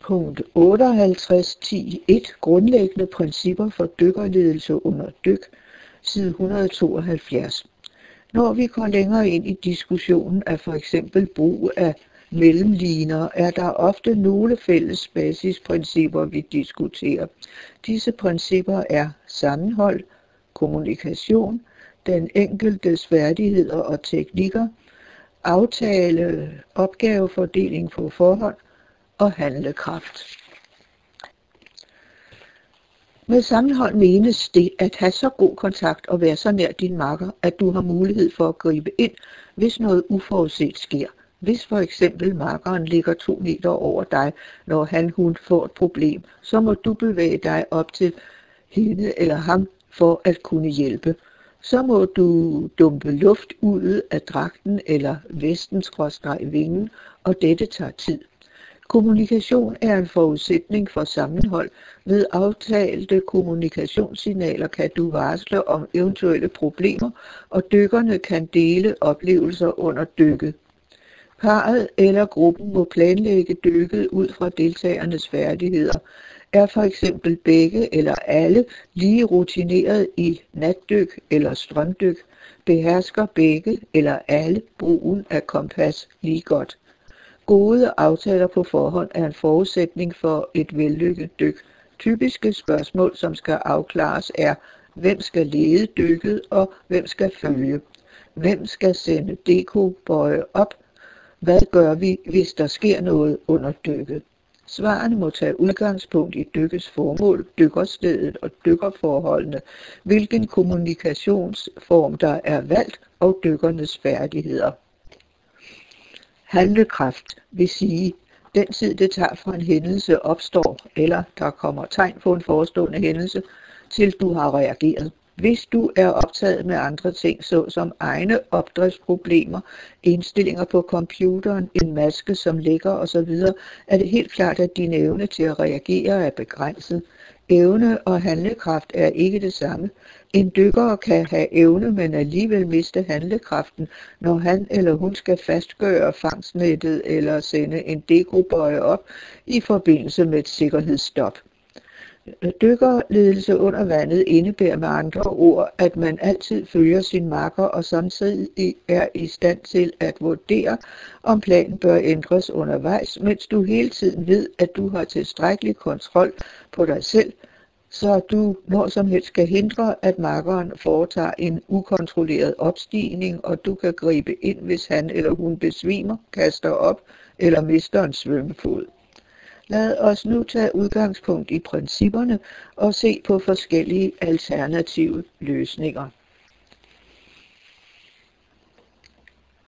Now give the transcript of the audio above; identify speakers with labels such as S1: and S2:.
S1: Punkt 58.10.1 Grundlæggende principper for dykkerledelse under dyk, side 172. Når vi går længere ind i diskussionen af for eksempel brug af mellemliner, er der ofte nogle fælles basisprincipper, vi diskuterer. Disse principper er sammenhold, kommunikation, den enkeltes færdigheder og teknikker, aftale, opgavefordeling på forhånd og handlekraft. Med sammenhold menes det at have så god kontakt og være så nær din makker, at du har mulighed for at gribe ind, hvis noget uforudset sker. Hvis for eksempel makkeren ligger 2 meter over dig, når hun får et problem, så må du bevæge dig op til hende eller ham for at kunne hjælpe. Så må du dumpe luft ud af dragten eller vesten/vingen, og dette tager tid. Kommunikation er en forudsætning for sammenhold. Ved aftalte kommunikationssignaler kan du varsle om eventuelle problemer, og dykkerne kan dele oplevelser under dykket. Parret eller gruppen må planlægge dykket ud fra deltagernes færdigheder. Er for eksempel begge eller alle lige rutineret i natdyk eller strømdyk, behersker begge eller alle brugen af kompas lige godt. Gode aftaler på forhånd er en forudsætning for et vellykket dyk. Typiske spørgsmål, som skal afklares, er: hvem skal lede dykket, og hvem skal følge? Hvem skal sende dekobøje op? Hvad gør vi, hvis der sker noget under dykket? Svarene må tage udgangspunkt i dykkets formål, dykkerstedet og dykkerforholdene, hvilken kommunikationsform der er valgt og dykkernes færdigheder. Handlekraft vil sige, den tid det tager fra en hændelse opstår, eller der kommer tegn på en forestående hændelse, til du har reageret. Hvis du er optaget med andre ting, såsom egne opdriftsproblemer, indstillinger på computeren, en maske som lækker osv., er det helt klart, at din evne til at reagere er begrænset. Evne og handlekraft er ikke det samme. En dykker kan have evne, men alligevel miste handlekraften, når han eller hun skal fastgøre fangstnettet eller sende en dekobøje op i forbindelse med et sikkerhedsstop. Dykkerledelse under vandet indebærer med andre ord, at man altid følger sin makker og samtidig er i stand til at vurdere, om planen bør ændres undervejs, mens du hele tiden ved, at du har tilstrækkelig kontrol på dig selv, så du når som helst kan hindre, at makkeren foretager en ukontrolleret opstigning, og du kan gribe ind, hvis han eller hun besvimer, kaster op eller mister en svømmefod. Lad os nu tage udgangspunkt i principperne og se på forskellige alternative løsninger.